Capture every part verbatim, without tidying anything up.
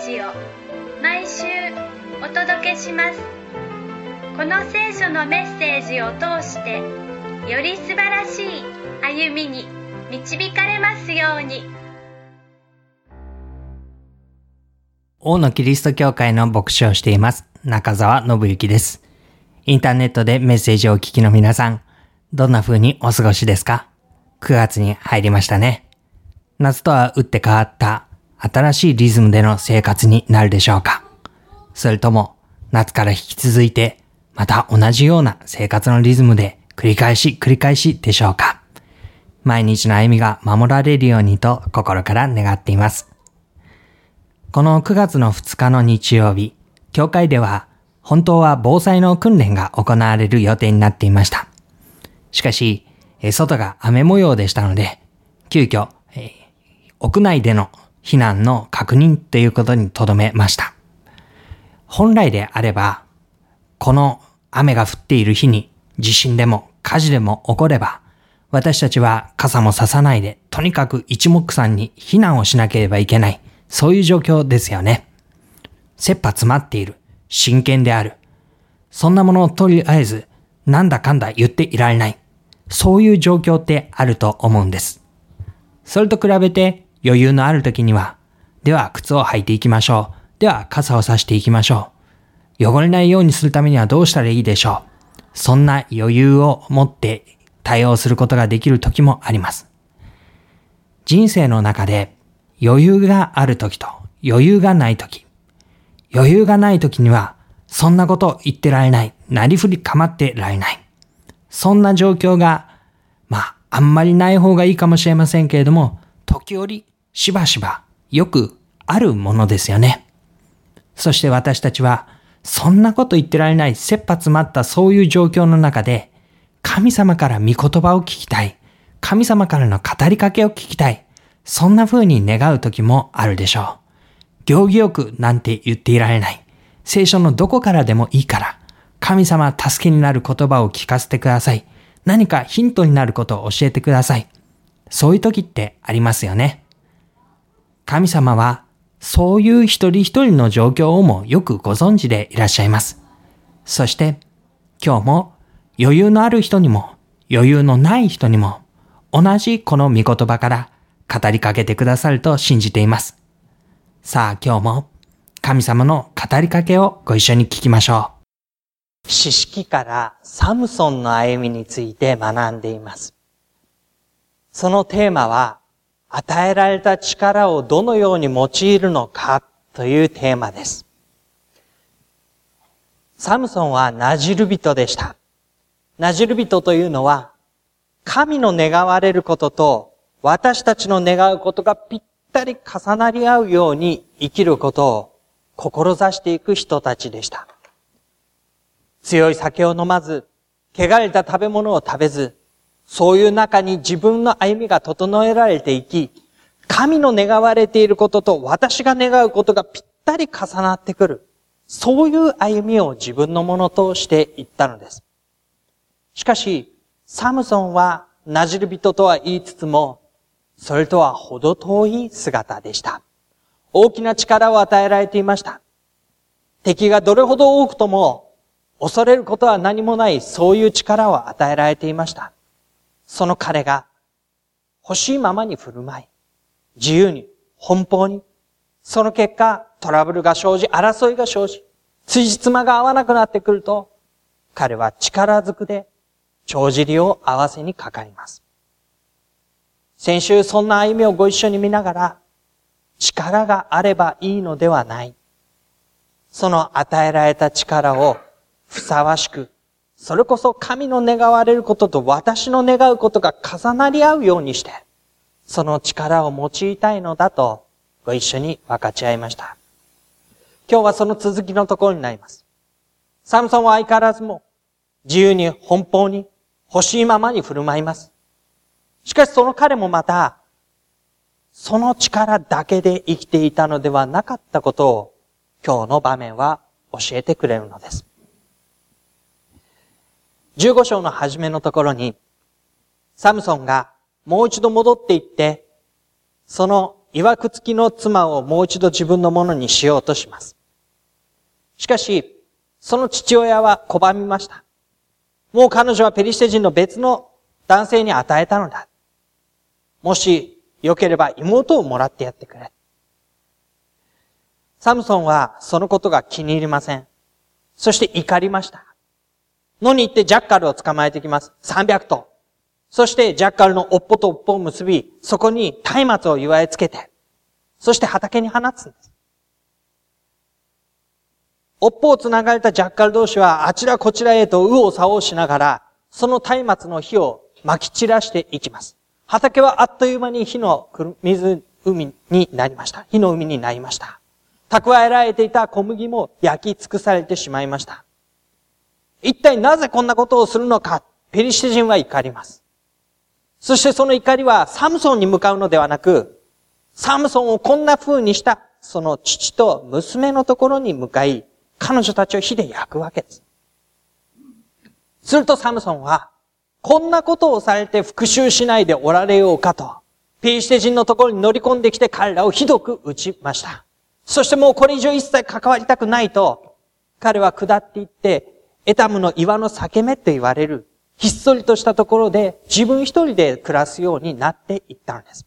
ージを毎週お届けします。この聖書のメッセージを通してより素晴らしい歩みに導かれますように。 大野キリスト教会の牧師をしています中澤信之です。インターネットでメッセージをお聞きの皆さん、どんな風にお過ごしですか？くがつに入りましたね。夏とは打って変わった新しいリズムでの生活になるでしょうか？それとも夏から引き続いてまた同じような生活のリズムで繰り返し繰り返しでしょうか？毎日の歩みが守られるようにと心から願っています。このくがつのふつかの日曜日、教会では本当は防災の訓練が行われる予定になっていました。しかし、外が雨模様でしたので、急遽、えー、屋内での避難の確認ということに留めました。本来であれば、この雨が降っている日に地震でも火事でも起これば、私たちは傘もささないで、とにかく一目散に避難をしなければいけない、そういう状況ですよね。切羽詰まっている、真剣である。そんなものをとりあえず、なんだかんだ言っていられない。そういう状況ってあると思うんです。それと比べて余裕のある時には、では靴を履いていきましょう。では傘を差していきましょう。汚れないようにするためにはどうしたらいいでしょう。そんな余裕を持って対応することができる時もあります。人生の中で余裕がある時と余裕がない時。余裕がない時にはそんなこと言ってられない。なりふり構ってられない。そんな状況が、まあ、あんまりない方がいいかもしれませんけれども、時折、しばしば、よくあるものですよね。そして私たちは、そんなこと言ってられない、切羽詰まったそういう状況の中で、神様から御言葉を聞きたい。神様からの語りかけを聞きたい。そんな風に願う時もあるでしょう。行儀よくなんて言っていられない。聖書のどこからでもいいから、神様助けになる言葉を聞かせてください。何かヒントになることを教えてください。そういう時ってありますよね。神様はそういう一人一人の状況をもよくご存知でいらっしゃいます。そして今日も余裕のある人にも余裕のない人にも同じこの御言葉から語りかけてくださると信じています。さあ今日も神様の語りかけをご一緒に聞きましょう。詩式からサムソンの歩みについて学んでいます。そのテーマは、与えられた力をどのように用いるのかというテーマです。サムソンはナジル人でした。ナジル人というのは、神の願われることと私たちの願うことがぴったり重なり合うように生きることを志していく人たちでした。強い酒を飲まず、汚れた食べ物を食べず、そういう中に自分の歩みが整えられていき、神の願われていることと私が願うことがぴったり重なってくる。そういう歩みを自分のものとしていったのです。しかし、サムソンはナジル人とは言いつつも、それとは程遠い姿でした。大きな力を与えられていました。敵がどれほど多くとも、恐れることは何もない、そういう力を与えられていました。その彼が欲しいままに振る舞い、自由に、奔放に、その結果トラブルが生じ、争いが生じ、辻褄が合わなくなってくると、彼は力ずくで帳尻を合わせにかかります。先週そんな歩みをご一緒に見ながら、力があればいいのではない。その与えられた力をふさわしく、それこそ神の願われることと私の願うことが重なり合うようにして、その力を用いたいのだとご一緒に分かち合いました。今日はその続きのところになります。サムソンは相変わらずも自由に奔放に欲しいままに振る舞います。しかしその彼もまた、その力だけで生きていたのではなかったことを今日の場面は教えてくれるのです。じゅうご章の初めのところに、サムソンがもう一度戻っていって、その曰く付きの妻をもう一度自分のものにしようとします。しかし、その父親は拒みました。もう彼女はペリシテ人の別の男性に与えたのだ。もし良ければ妹をもらってやってくれ。サムソンはそのことが気に入りません。そして怒りました。野に行ってジャッカルを捕まえてきます。さんびゃくとう。そしてジャッカルの尾っぽと尾っぽを結び、そこに松明を結いつけて、そして畑に放つんです。尾っぽを繋がれたジャッカル同士はあちらこちらへと右往左往しながら、その松明の火を撒き散らしていきます。畑はあっという間に火の水、海になりました。火の海になりました。蓄えられていた小麦も焼き尽くされてしまいました。一体なぜこんなことをするのか、ペリシテ人は怒ります。そしてその怒りはサムソンに向かうのではなく、サムソンをこんな風にしたその父と娘のところに向かい、彼女たちを火で焼くわけです。するとサムソンは、こんなことをされて復讐しないでおられようかと、ペリシテ人のところに乗り込んできて彼らをひどく撃ちました。そしてもうこれ以上一切関わりたくないと、彼は下っていって、エタムの岩の裂け目って言われる、ひっそりとしたところで自分一人で暮らすようになっていったんです。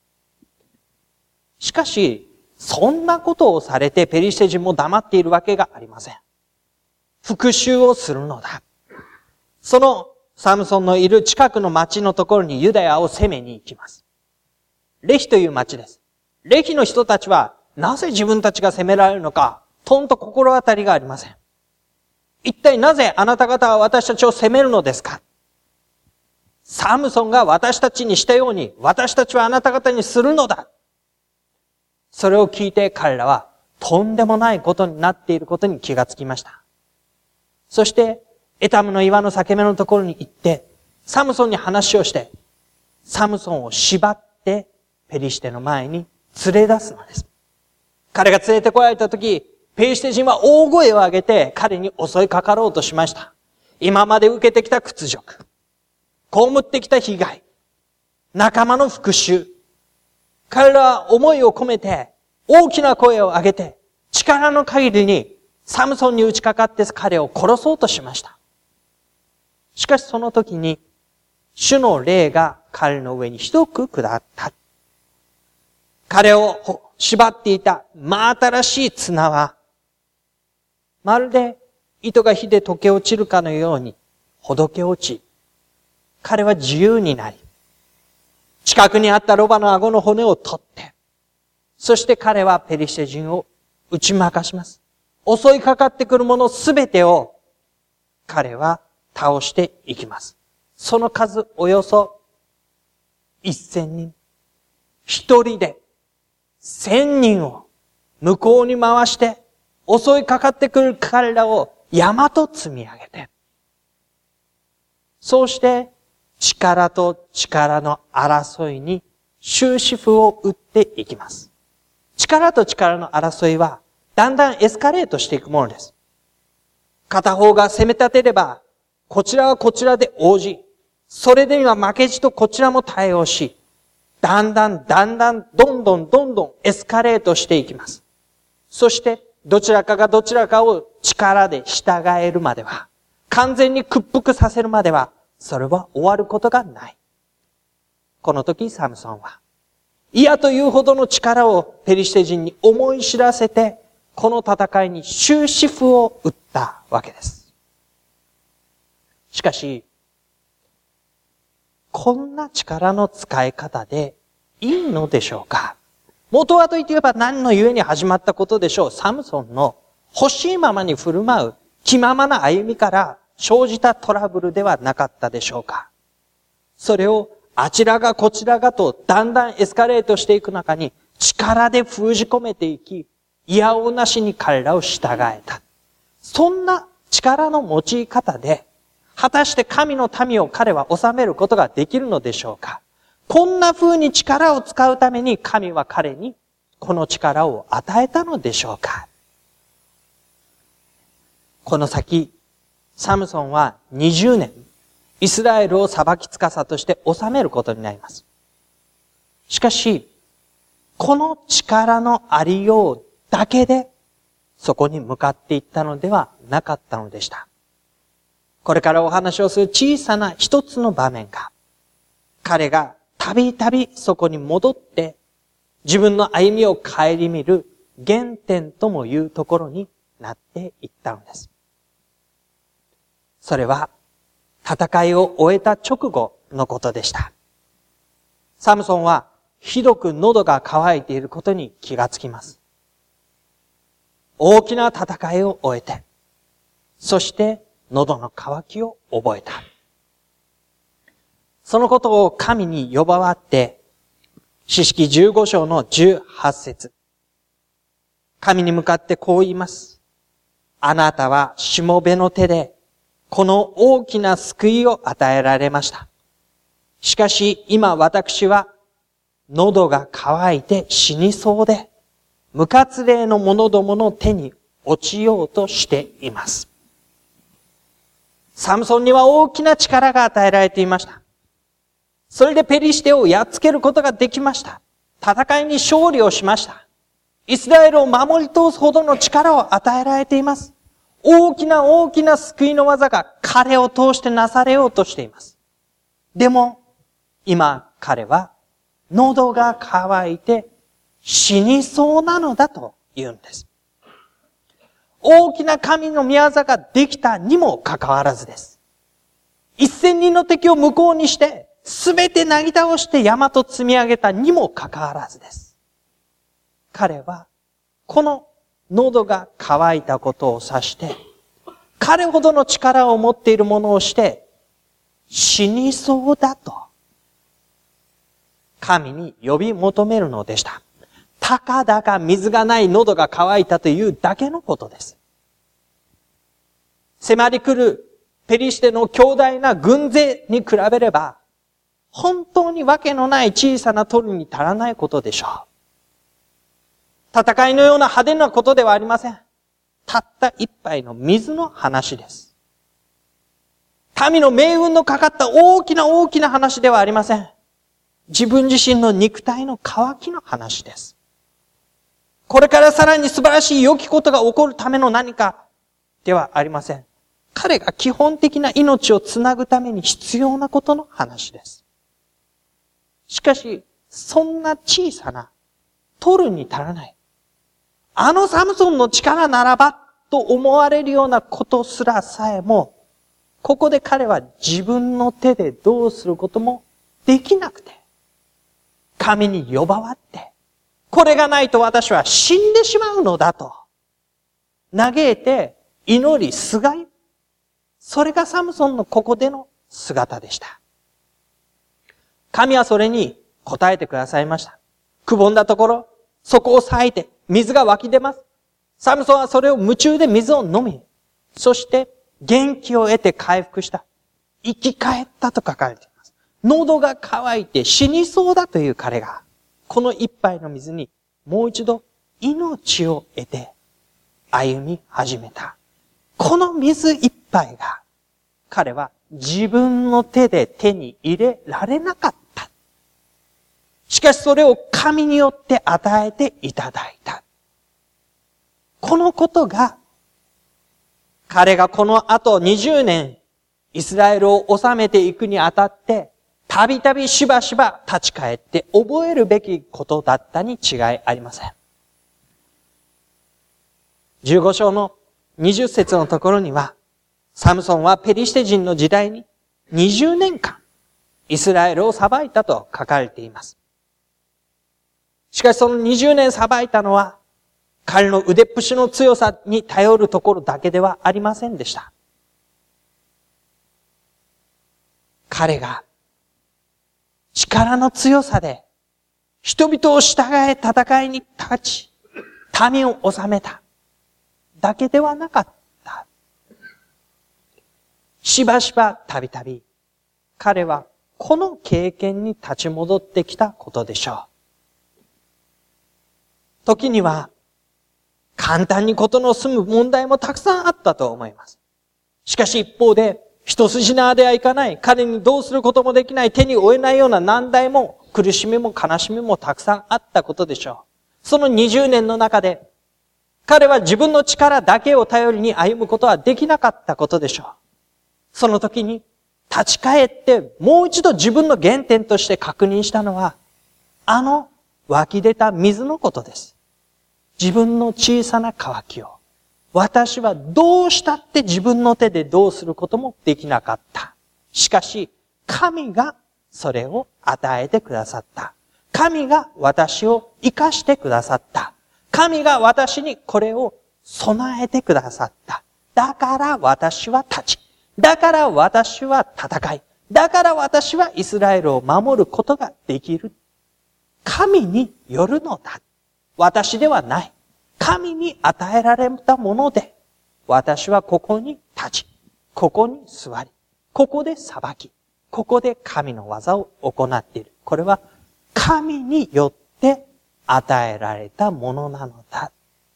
しかし、そんなことをされてペリシテ人も黙っているわけがありません。復讐をするのだ。そのサムソンのいる近くの町のところにユダヤを攻めに行きます。レヒという町です。レヒの人たちはなぜ自分たちが攻められるのか、とんと心当たりがありません。一体なぜあなた方は私たちを責めるのですか？サムソンが私たちにしたように私たちはあなた方にするのだ。それを聞いて彼らはとんでもないことになっていることに気がつきました。そしてエタムの岩の裂け目のところに行ってサムソンに話をしてサムソンを縛ってペリシテの前に連れ出すのです。彼が連れてこられたとき、ペリシテ人は大声を上げて彼に襲いかかろうとしました。今まで受けてきた屈辱、被ってきた被害、仲間の復讐。彼らは思いを込めて大きな声を上げて力の限りにサムソンに打ちかかって彼を殺そうとしました。しかしその時に主の霊が彼の上にひどく下った。彼を縛っていた真新しい綱はまるで糸が火で溶け落ちるかのようにほどけ落ち、彼は自由になり、近くにあったロバの顎の骨を取って、そして彼はペリシテ人を打ち負かします。襲いかかってくるものすべてを彼は倒していきます。その数およそ一千人。一人で千人を向こうに回して襲いかかってくる彼らを山と積み上げて、そうして力と力の争いに終止符を打っていきます。力と力の争いはだんだんエスカレートしていくものです。片方が攻め立てれば、こちらはこちらで応じ、それでは負けじとこちらも対応し、だんだんだんだんどんどんどんどんエスカレートしていきます。そしてどちらかがどちらかを力で従えるまでは、完全に屈服させるまでは、それは終わることがない。この時サムソンは、嫌というほどの力をペリシテ人に思い知らせて、この戦いに終止符を打ったわけです。しかし、こんな力の使い方でいいのでしょうか？元はと言えば何の故に始まったことでしょう。サムソンの欲しいままに振る舞う気ままな歩みから生じたトラブルではなかったでしょうか。それをあちらがこちらがとだんだんエスカレートしていく中に力で封じ込めていき、いやおうなしに彼らを従えた。そんな力の用い方で、果たして神の民を彼は治めることができるのでしょうか。こんな風に力を使うために神は彼にこの力を与えたのでしょうか。この先、サムソンはにじゅうねん、イスラエルを裁き司として治めることになります。しかし、 この力のありようだけで、そこに向かっていったのではなかったのでした。これからお話をする小さな一つの場面が、彼がたびたびそこに戻って、自分の歩みを顧みる原点ともいうところになっていったのです。それは、戦いを終えた直後のことでした。サムソンは、ひどく喉が渇いていることに気がつきます。大きな戦いを終えて、そして喉の渇きを覚えた。そのことを神に呼ばわって、詩式じゅうご章のじゅうはち節。神に向かってこう言います。あなたはしもべの手で、この大きな救いを与えられました。しかし今私は、喉が渇いて死にそうで、無活霊の者どもの手に落ちようとしています。サムソンには大きな力が与えられていました。それでペリシテをやっつけることができました。戦いに勝利をしました。イスラエルを守り通すほどの力を与えられています。大きな大きな救いの技が彼を通してなされようとしています。でも、今彼は喉が渇いて死にそうなのだと言うんです。大きな神の御業ができたにもかかわらずです。一千人の敵を向こうにして、すべてなぎ倒して山と積み上げたにもかかわらずです。彼は、この喉が渇いたことを指して、彼ほどの力を持っているものをして、死にそうだと、神に呼び求めるのでした。たかだか水がない喉が渇いたというだけのことです。迫り来るペリシテの強大な軍勢に比べれば、本当にわけのない小さな鳥に足らないことでしょう。戦いのような派手なことではありません。たった一杯の水の話です。民の命運のかかった大きな大きな話ではありません。自分自身の肉体の渇きの話です。これからさらに素晴らしい良きことが起こるための何かではありません。彼が基本的な命をつなぐために必要なことの話です。しかし、そんな小さな、取るに足らない。あのサムソンの力ならば、と思われるようなことすらさえも、ここで彼は自分の手でどうすることもできなくて、神に呼ばわって、これがないと私は死んでしまうのだと、嘆いて祈りすがい、それがサムソンのここでの姿でした。神はそれに答えてくださいました。くぼんだところ、そこを裂いて水が湧き出ます。サムソンはそれを夢中で水を飲み、そして元気を得て回復した。生き返ったと書かれています。喉が渇いて死にそうだという彼が、この一杯の水にもう一度命を得て歩み始めた。この水一杯が、彼は自分の手で手に入れられなかった。しかしそれを神によって与えていただいた。このことが、彼がこの後にじゅうねん、イスラエルを治めていくにあたって、たびたびしばしば立ち返って覚えるべきことだったに違いありません。じゅうご章のにじゅっ節のところには、サムソンはペリシテ人の時代ににじゅうねんかんイスラエルを裁いたと書かれています。しかしそのにじゅうねん裁いたのは彼の腕っぷしの強さに頼るところだけではありませんでした。彼が力の強さで人々を従え戦いに立ち民を治めただけではなかった。しばしばたびたび彼はこの経験に立ち戻ってきたことでしょう。時には簡単に事の済む問題もたくさんあったと思います。しかし一方で一筋縄ではいかない、彼にどうすることもできない、手に負えないような難題も苦しみも悲しみもたくさんあったことでしょう。そのにじゅうねんの中で、彼は自分の力だけを頼りに歩むことはできなかったことでしょう。その時に立ち返ってもう一度自分の原点として確認したのは、あの湧き出た水のことです。自分の小さな渇きを、私はどうしたって自分の手でどうすることもできなかった。しかし、神がそれを与えてくださった。神が私を生かしてくださった。神が私にこれを備えてくださった。だから私は立ち。だから私は戦い。だから私はイスラエルを守ることができる。神によるのだ。私ではない。神に与えられたもので、私はここに立ち、ここに座り、ここで裁き、ここで神の技を行っている。これは神によって与えられたものなのだ。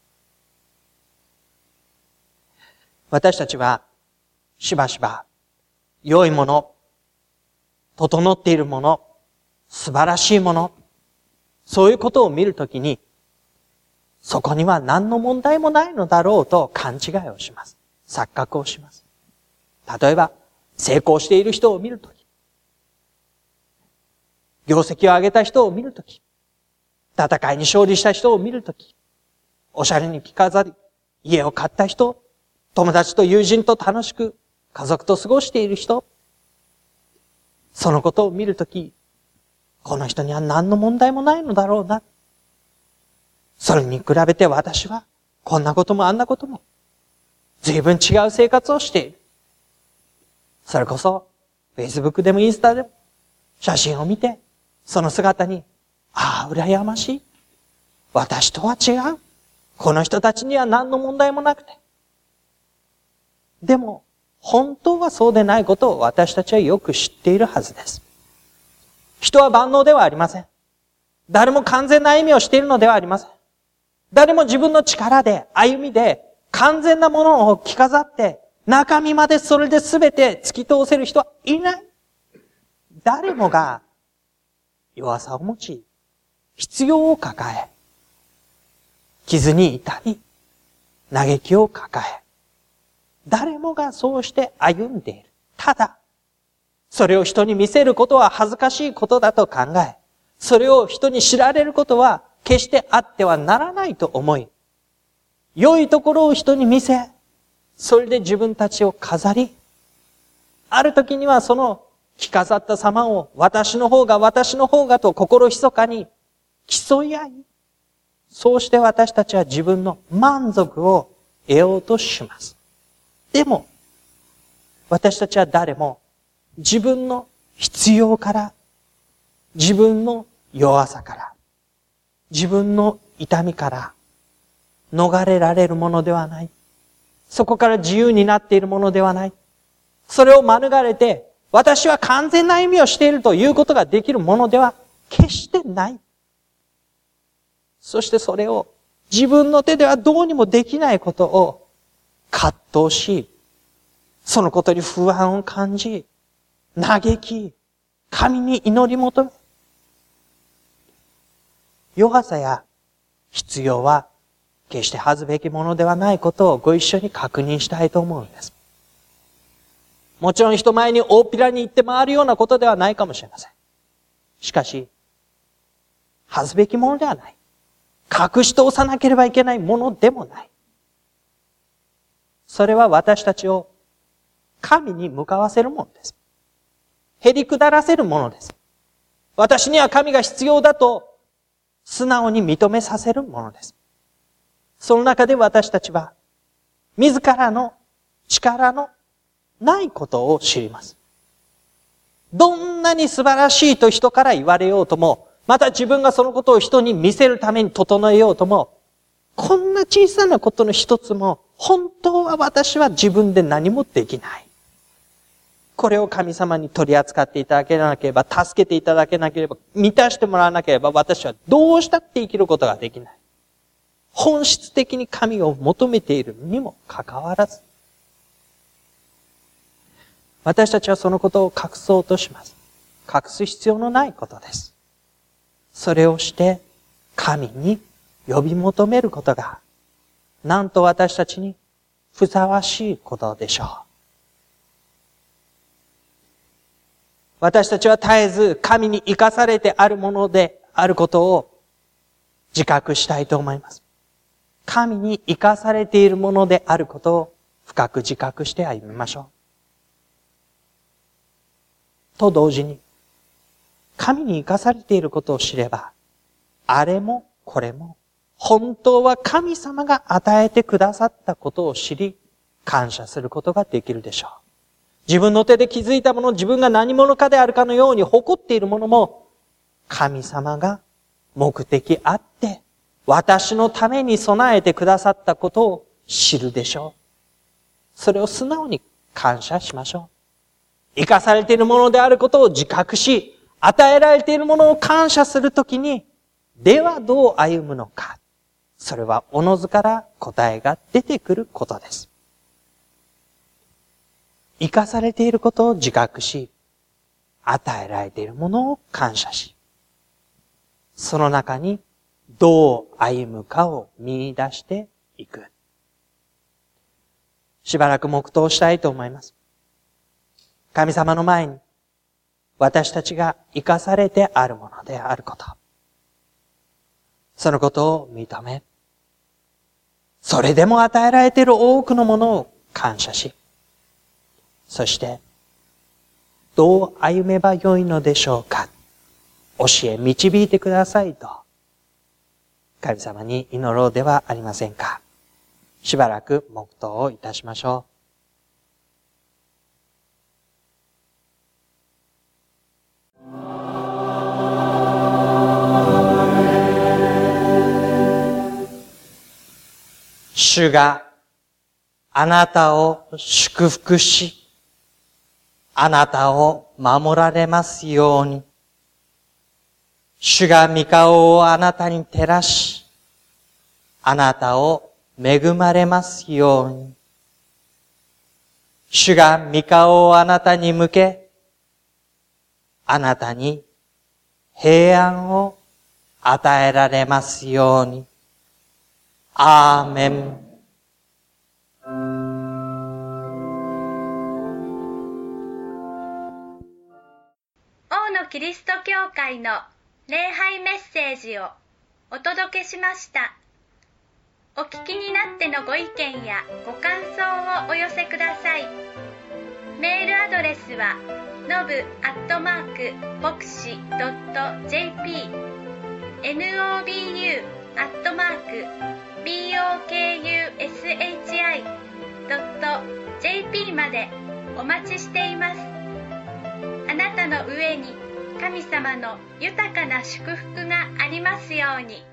私たちはしばしば良いもの、整っているもの、素晴らしいもの、そういうことを見るときに、そこには何の問題もないのだろうと勘違いをします。錯覚をします。例えば、成功している人を見るとき、業績を上げた人を見るとき、戦いに勝利した人を見るとき、おしゃれに着飾り、家を買った人、友達と友人と楽しく家族と過ごしている人、そのことを見るとき、この人には何の問題もないのだろうな。それに比べて私はこんなこともあんなことも随分違う生活をしている。それこそ Facebook でもインスタでも写真を見てその姿に、ああ、羨ましい。私とは違う。この人たちには何の問題もなくて。でも本当はそうでないことを私たちはよく知っているはずです。人は万能ではありません。誰も完全な歩みをしているのではありません。誰も自分の力で、歩みで、完全なものを着飾って、中身までそれで全て突き通せる人はいない。誰もが弱さを持ち、必要を抱え、傷に至り、嘆きを抱え、誰もがそうして歩んでいる。ただ、それを人に見せることは恥ずかしいことだと考え、それを人に知られることは決してあってはならないと思い、良いところを人に見せ、それで自分たちを飾り、ある時にはその着飾った様を私の方が私の方がと心密かに競い合い、そうして私たちは自分の満足を得ようとします。でも、私たちは誰も自分の必要から、自分の弱さから、自分の痛みから逃れられるものではない。そこから自由になっているものではない。それを免れて、私は完全な歩みをしているということができるものでは決してない。そしてそれを自分の手ではどうにもできないことを葛藤し、そのことに不安を感じ、嘆き、神に祈り求め、弱さや必要は決して恥ずべきものではないことをご一緒に確認したいと思うんです。もちろん人前に大っぴらに言って回るようなことではないかもしれません。しかし、恥ずべきものではない。隠し通さなければいけないものでもない。それは私たちを神に向かわせるものです。へりくだらせるものです。私には神が必要だと素直に認めさせるものです。その中で私たちは自らの力のないことを知ります。どんなに素晴らしいと人から言われようとも、また自分がそのことを人に見せるために整えようとも、こんな小さなことの一つも本当は私は自分で何もできない。これを神様に取り扱っていただけなければ、助けていただけなければ、満たしてもらわなければ、私はどうしたって生きることができない。本質的に神を求めているにもかかわらず、私たちはそのことを隠そうとします。隠す必要のないことです。 それをして神に呼び求めることが、なんと私たちにふさわしいことでしょう。私たちは絶えず神に生かされてあるものであることを自覚したいと思います。神に生かされているものであることを深く自覚して歩みましょう。と同時に、神に生かされていることを知れば、あれもこれも本当は神様が与えてくださったことを知り、感謝することができるでしょう。自分の手で築いたもの、自分が何者かであるかのように誇っているものも、神様が目的あって、私のために備えてくださったことを知るでしょう。それを素直に感謝しましょう。生かされているものであることを自覚し、与えられているものを感謝するときに、ではどう歩むのか。それはおのずから答えが出てくることです。生かされていることを自覚し、与えられているものを感謝し、その中にどう歩むかを見出していく。しばらく黙祷したいと思います。神様の前に私たちが生かされてあるものであること、そのことを認め、それでも与えられている多くのものを感謝し、そしてどう歩めばよいのでしょうか、教え導いてくださいと神様に祈ろうではありませんか。しばらく黙祷をいたしましょう。主があなたを祝福し、あなたを守られますように。主が御顔をあなたに照らし、あなたを恵まれますように。主が御顔をあなたに向け、あなたに平安を与えられますように。アーメン。 王のキリスト教会の礼拝メッセージをお届けしました。お聞きになってのご意見やご感想をお寄せください。メールアドレスはノブアットマーク牧師ドット ジェーピー ノブ アットマーク ボクシ ドット ジェーピー までお待ちしています。あなたの上に神様の豊かな祝福がありますように。